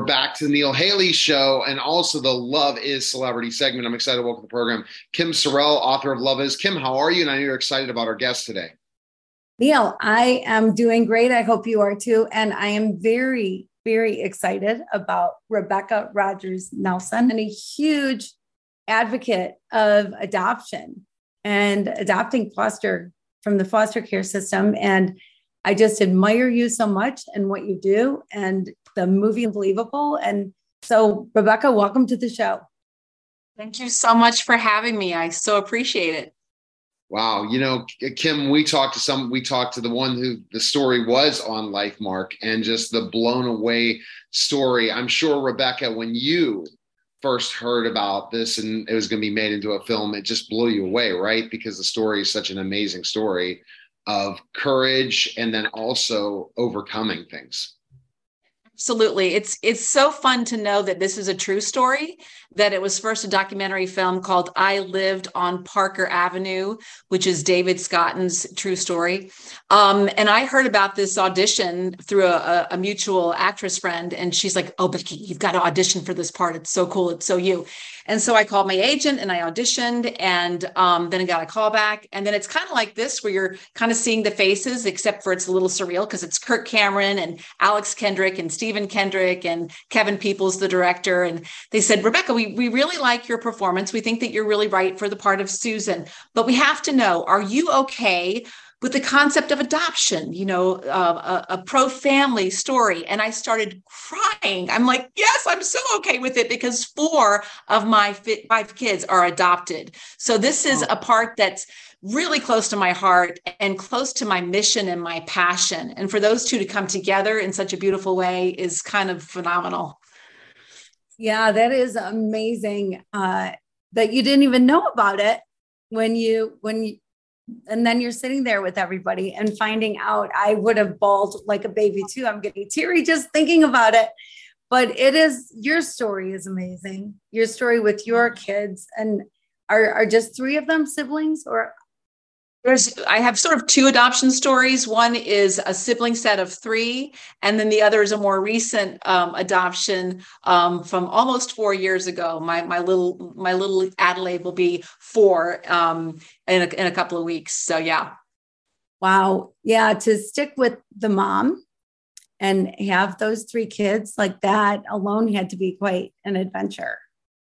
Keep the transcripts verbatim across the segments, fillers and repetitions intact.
back to the Neil Haley Show and also the Love is Celebrity segment. I'm excited to welcome to the program Kim Sorrell, author of Love Is. Kim, how are you? And I know you're excited about our guest today. Neil, I am doing great. I hope you are too. And I am very, very excited about Rebecca Rogers Nelson, and a huge advocate of adoption and adopting foster from the foster care system. And I just admire you so much and what you do, and the movie Unbelievable. And so, Rebecca, welcome to the show. Thank you so much for having me. I so appreciate it. Wow. You know, Kim, we talked to some, we talked to the one who the story was on LifeMark, and just the blown away story. I'm sure, Rebecca, when you first heard about this and it was going to be made into a film, it just blew you away, right? Because the story is such an amazing story of courage and then also overcoming things. Absolutely. It's it's so fun to know that this is a true story, that it was first a documentary film called I Lived on Parker Avenue, which is David Scotton's true story. Um, and I heard about this audition through a, a mutual actress friend. And she's like, oh, Becky, you've got to audition for this part. It's so cool. It's so you. And so I called my agent and I auditioned, and um, then I got a call back. And then it's kind of like this, where you're kind of seeing the faces, except for it's a little surreal because it's Kirk Cameron and Alex Kendrick and Stephen Kendrick and Kevin Peoples, the director. And they said, Rebecca, we, we really like your performance. We think that you're really right for the part of Susan, but we have to know, are you okay with the concept of adoption, you know, uh, a, a pro-family story? And I started crying. I'm like, yes, I'm so okay with it, because four of my five kids are adopted. So this is a part that's really close to my heart and close to my mission and my passion. And for those two to come together in such a beautiful way is kind of phenomenal. Yeah, that is amazing, uh, that you didn't even know about it when you, when you, and then you're sitting there with everybody and finding out. I would have bawled like a baby too. I'm getting teary just thinking about it. But it is, your story is amazing. Your story with your kids, and are, are just three of them siblings, or? There's, I have sort of two adoption stories. One is a sibling set of three, and then the other is a more recent um, adoption um, from almost four years ago. My my little my little Adelaide will be four um, in a, in a couple of weeks. So yeah. Wow. Yeah. To stick with the mom and have those three kids like that alone had to be quite an adventure.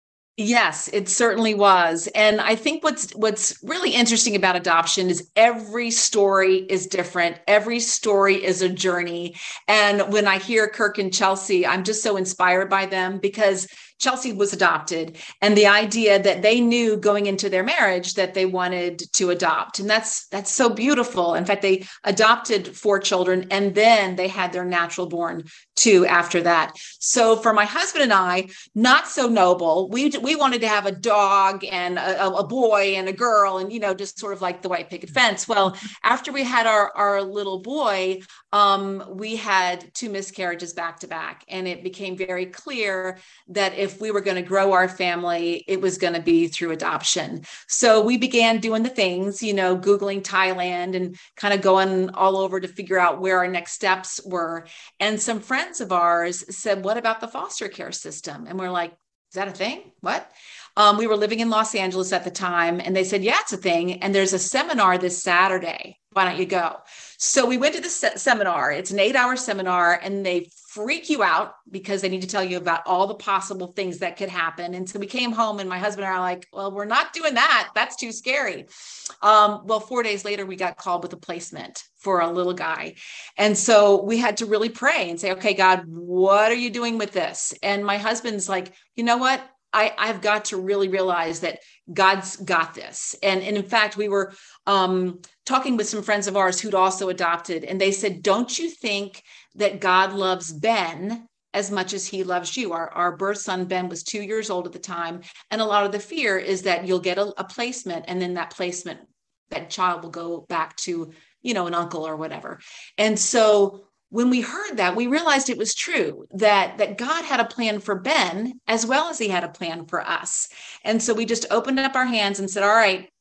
Yes, it certainly was. And I think what's what's really interesting about adoption is every story is different. Every story is a journey. And when I hear Kirk and Chelsea, I'm just so inspired by them, because Chelsea was adopted, and the idea that they knew going into their marriage that they wanted to adopt. And that's that's so beautiful. In fact, they adopted four children, and then they had their natural born two after that. So for my husband and I, not so noble. We we wanted to have a dog and a, a boy and a girl, and, you know, just sort of like the white picket fence. Well, after we had our, our little boy, um, we had two miscarriages back to back. And it became very clear that if If we were going to grow our family, it was going to be through adoption. So we began doing the things, you know, Googling Thailand and kind of going all over to figure out where our next steps were. And some friends of ours said, what about the foster care system? And we're like, is that a thing? What? Um, we were living in Los Angeles at the time, and they said, yeah, it's a thing. And there's a seminar this Saturday. Why don't you go? So we went to the se- seminar. It's an eight hour seminar, and they freak you out because they need to tell you about all the possible things that could happen. And so we came home, and my husband and I are like, well, we're not doing that. That's too scary. Um, well, four days later, we got called with a placement for a little guy. And so we had to really pray and say, okay, God, what are you doing with this? And my husband's like, you know what? I, I've got to really realize that God's got this. And, and in fact, we were um, talking with some friends of ours who'd also adopted, and they said, don't you think that God loves Ben as much as he loves you? Our, our birth son, Ben, was two years old at the time. And a lot of the fear is that you'll get a, a placement, and then that placement, that child will go back to, you know, an uncle or whatever. And so when we heard that, we realized it was true, that, that God had a plan for Ben as well as he had a plan for us. And so we just opened up our hands and said, all right,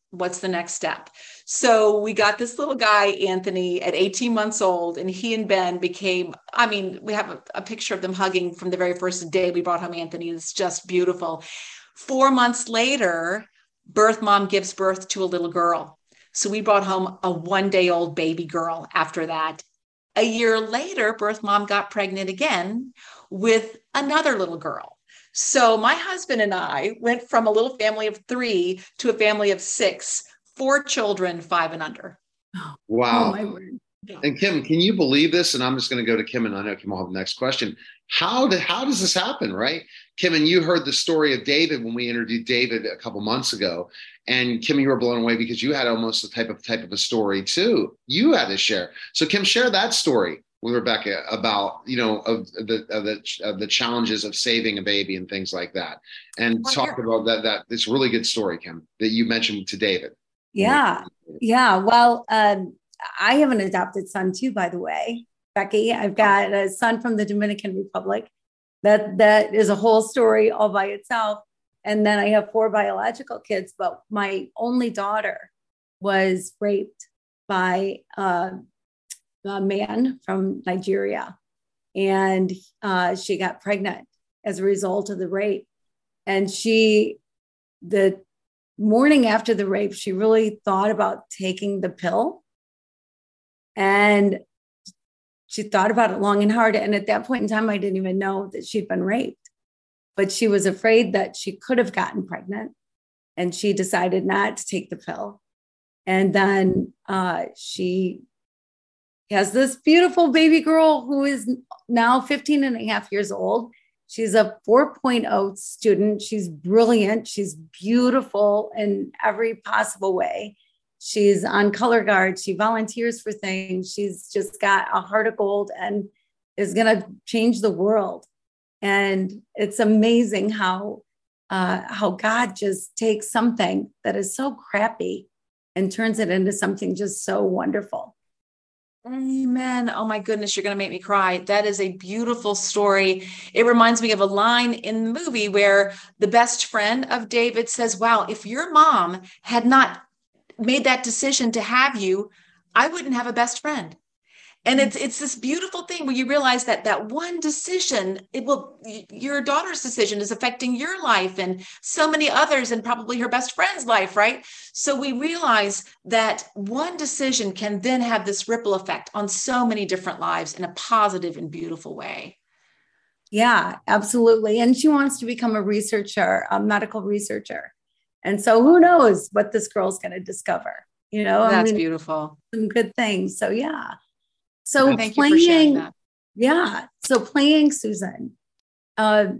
what's the next step? So we got this little guy, Anthony, at eighteen months old, and he and Ben became, I mean, we have a, a picture of them hugging from the very first day we brought home Anthony. It's just beautiful. Four months later, birth mom gives birth to a little girl. So we brought home a one day old baby girl after that. A year later, birth mom got pregnant again with another little girl. So my husband and I went from a little family of three to a family of six, four children, five and under. Wow. Oh, my word. And Kim, can you believe this? And I'm just going to go to Kim, and I know Kim will have the next question. How did, how does this happen, right? Kim, and you heard the story of David when we interviewed David a couple months ago. And Kim, you were blown away because you had almost a type of type of a story too. You had to share. So Kim, share that story with Rebecca about, you know, of the of the of the challenges of saving a baby and things like that, and Well, talk here. about that that this really good story, Kim, that you mentioned to David. Yeah. Yeah. Well, um, I have an adopted son too, by the way, Becky. I've got a son from the Dominican Republic. That that is a whole story all by itself. And then I have four biological kids, but my only daughter was raped by uh, a man from Nigeria, and uh, she got pregnant as a result of the rape. And she, the morning after the rape, she really thought about taking the pill. And she thought about it long and hard. And at that point in time, I didn't even know that she'd been raped, but she was afraid that she could have gotten pregnant. And she decided not to take the pill. And then uh, she has this beautiful baby girl who is now fifteen and a half years old. She's a four point oh student. She's brilliant. She's beautiful in every possible way. She's on color guard. She volunteers for things. She's just got a heart of gold and is going to change the world. And it's amazing how, uh, how God just takes something that is so crappy and turns it into something just so wonderful. Amen. Oh my goodness, you're going to make me cry. That is a beautiful story. It reminds me of a line in the movie where the best friend of David says, wow, if your mom had not made that decision to have you, I wouldn't have a best friend. And it's it's this beautiful thing where you realize that that one decision, it will, your daughter's decision is affecting your life and so many others and probably her best friend's life, right? So we realize that one decision can then have this ripple effect on so many different lives in a positive and beautiful way. Yeah, absolutely. And she wants to become a researcher, a medical researcher. And so who knows what this girl's going to discover, you know? That's I mean, beautiful. some good things. So yeah. So Thank you for sharing playing, that. yeah. So playing Susan, uh,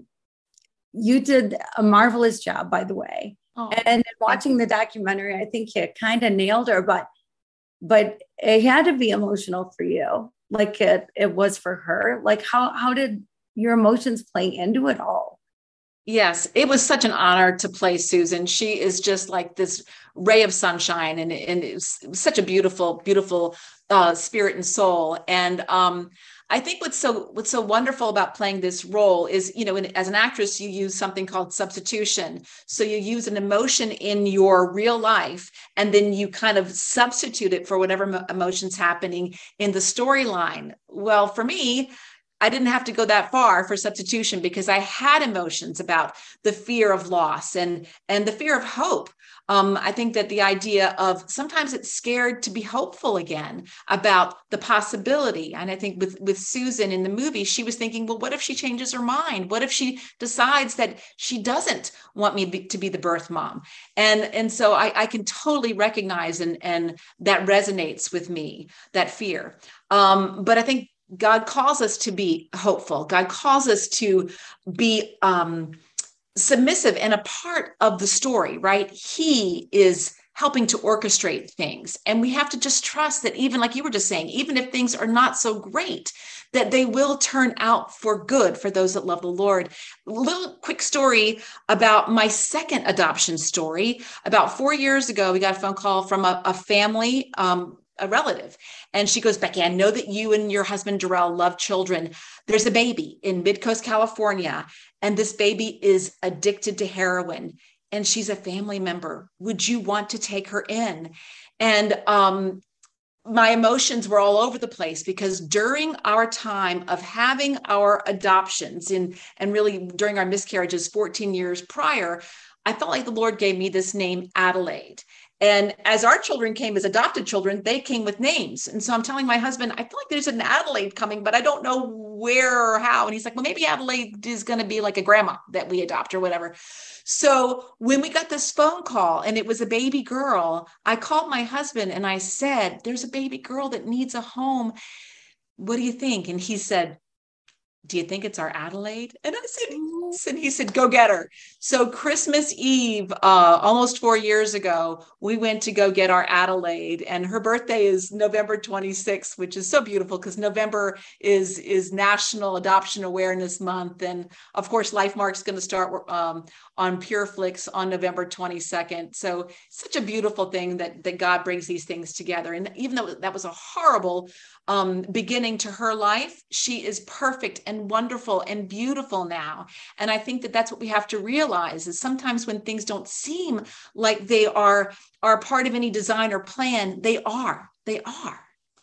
you did a marvelous job, by the way. Oh, and watching the documentary, I think you kind of nailed her, but but it had to be emotional for you, like it it was for her. Like how how did your emotions play into it all? Yes, it was such an honor to play Susan. She is just like this ray of sunshine, and, and it was, it was such a beautiful, beautiful uh, spirit and soul. And um, I think what's so what's so wonderful about playing this role is, you know, in, as an actress, you use something called substitution. So you use an emotion in your real life, and then you kind of substitute it for whatever emotion's happening in the storyline. Well, for me, I didn't have to go that far for substitution because I had emotions about the fear of loss and, and the fear of hope. Um, I think that the idea of sometimes it's scared to be hopeful again about the possibility. And I think with, with Susan in the movie, she was thinking, well, what if she changes her mind? What if she decides that she doesn't want me be, to be the birth mom? And, and so I, I can totally recognize and, and that resonates with me, that fear. Um, but I think God calls us to be hopeful. God calls us to be um, submissive and a part of the story, right? He is helping to orchestrate things. And we have to just trust that even like you were just saying, even if things are not so great, that they will turn out for good for those that love the Lord. A little quick story about my second adoption story. About four years ago, we got a phone call from a, a family, um, a relative. And she goes, Becky, I know that you and your husband, Darrell, love children. There's a baby in Midcoast, California, and this baby is addicted to heroin. and she's a family member. Would you want to take her in? And um, my emotions were all over the place, because during our time of having our adoptions in, and really during our miscarriages fourteen years prior, I felt like the Lord gave me this name, Adelaide. And as our children came as adopted children, they came with names. And so I'm telling my husband, I feel like there's an Adelaide coming, but I don't know where or how. And he's like, well, maybe Adelaide is going to be like a grandma that we adopt or whatever. So when we got this phone call and it was a baby girl, I called my husband and I said, there's a baby girl that needs a home. What do you think? And he said, do you think it's our Adelaide? And I said, yes. And he said, go get her. So Christmas Eve, uh, almost four years ago, we went to go get our Adelaide, and her birthday is November twenty-sixth, which is so beautiful because November is, is National Adoption Awareness Month. And of course, LifeMark's going to start um, on PureFlix on November twenty-second. So such a beautiful thing that, that God brings these things together. And even though that was a horrible um, beginning to her life, she is perfect and wonderful and beautiful now. And I think that that's what we have to realize, is sometimes when things don't seem like they are, are part of any design or plan, they are, they are.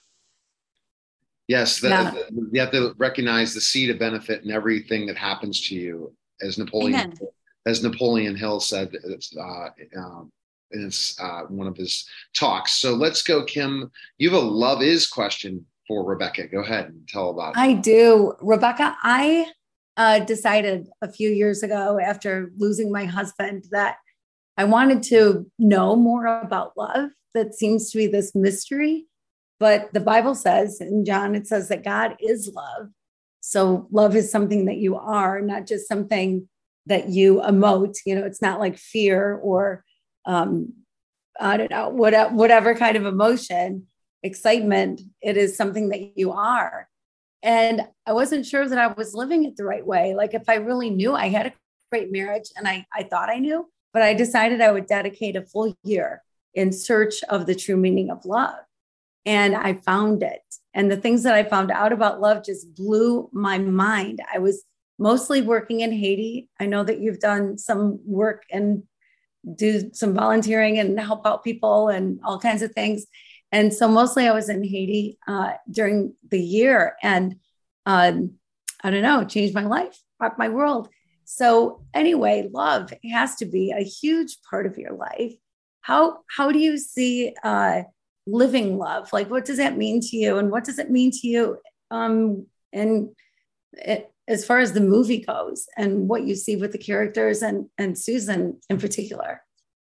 Yes. The, Yeah. the, you have to recognize the seed of benefit in everything that happens to you, as Napoleon, Amen. as Napoleon Hill said, uh, um, in uh, one of his talks. So let's go, Kim. You have a love is question for Rebecca. Go ahead and tell about it. I do. Rebecca, I uh, decided a few years ago after losing my husband that I wanted to know more about love. That seems to be this mystery. But the Bible says in John, it says that God is love. So love is something that you are, not just something that you emote. You know, it's not like fear or, um, I don't know, whatever, whatever kind of emotion. Excitement, it is something that you are. And I wasn't sure that I was living it the right way. Like if I really knew, I had a great marriage and I, I thought I knew, but I decided I would dedicate a full year in search of the true meaning of love. And I found it. And the things that I found out about love just blew my mind. I was mostly working in Haiti. I know that you've done some work and do some volunteering and help out people and all kinds of things. And so mostly I was in Haiti uh, during the year, and um, I don't know, changed my life, rocked my world. So anyway, love has to be a huge part of your life. How, how do you see uh, living love? Like, what does that mean to you? And what does it mean to you? Um, and it, as far as the movie goes and what you see with the characters and, and Susan in particular.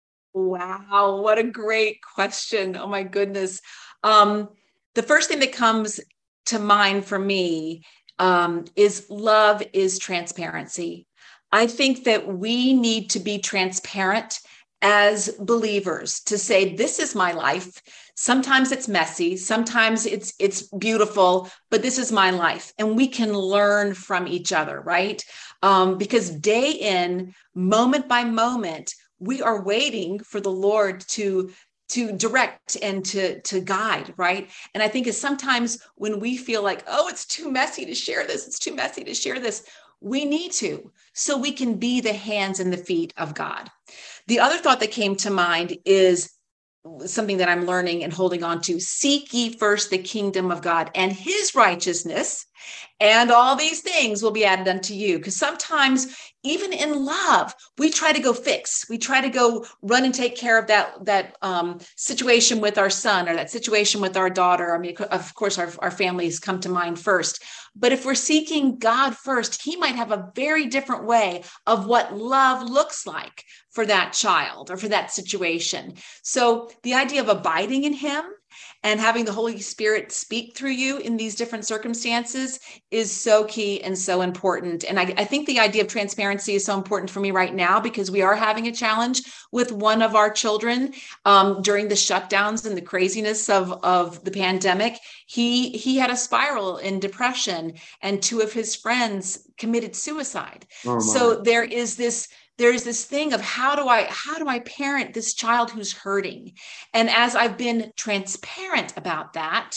Wow, what a great question. Oh my goodness. Um, the first thing that comes to mind for me um, is love is transparency. I think that we need to be transparent as believers to say, this is my life. Sometimes it's messy, sometimes it's it's beautiful, but this is my life. And we can learn from each other, right? Um, because day in, moment by moment, we are waiting for the Lord to, to direct and to, to guide, right? And I think is sometimes when we feel like, oh, it's too messy to share this, it's too messy to share this, we need to, so we can be the hands and the feet of God. The other thought that came to mind is something that I'm learning and holding on to. Seek ye first the kingdom of God and his righteousness, and all these things will be added unto you. Because sometimes, even in love, we try to go fix. We try to go run and take care of that, that um, situation with our son or that situation with our daughter. I mean, of course, our, our families come to mind first. But if we're seeking God first, he might have a very different way of what love looks like for that child or for that situation. So the idea of abiding in him and having the Holy Spirit speak through you in these different circumstances is so key and so important. And I, I think the idea of transparency is so important for me right now, because we are having a challenge with one of our children um, during the shutdowns and the craziness of, of the pandemic. He, he had a spiral in depression, and two of his friends committed suicide. Oh, so there is this There's this thing of how do I, how do I parent this child who's hurting? And as I've been transparent about that,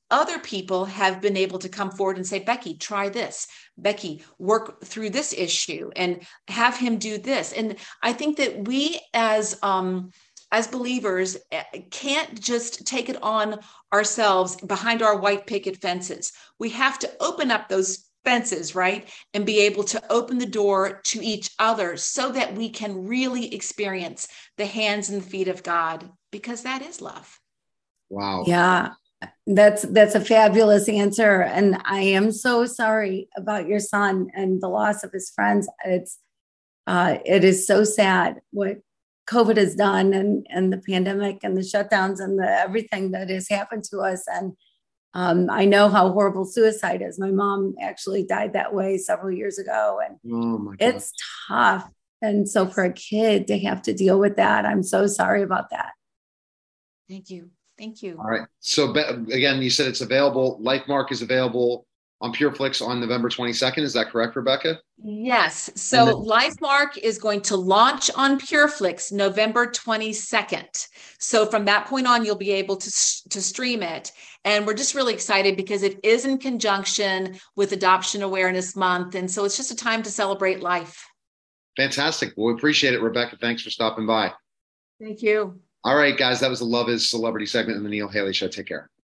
other people have been able to come forward and say, Becky, try this. Becky, work through this issue and have him do this. And I think that we as um, as believers can't just take it on ourselves behind our white picket fences. We have to open up those fences, right? And be able to open the door to each other so that we can really experience the hands and feet of God, because that is love. Wow. Yeah. That's that's a fabulous answer. And I am so sorry about your son and the loss of his friends. It's uh, it is so sad what COVID has done, and, and the pandemic and the shutdowns and the everything that has happened to us. And um, I know how horrible suicide is. My mom actually died that way several years ago, and oh my God. It's tough. And so for a kid to have to deal with that, I'm so sorry about that. Thank you. Thank you. All right. So again, you said it's available. LifeMark is available on PureFlix on November twenty-second. Is that correct, Rebecca? Yes. So then, LifeMark is going to launch on PureFlix November twenty-second. So from that point on, you'll be able to, to stream it. And we're just really excited because it is in conjunction with Adoption Awareness Month. And so it's just a time to celebrate life. Fantastic. Well, we appreciate it, Rebecca. Thanks for stopping by. Thank you. All right, guys, that was the Love is Celebrity segment in the Neil Haley Show. Take care.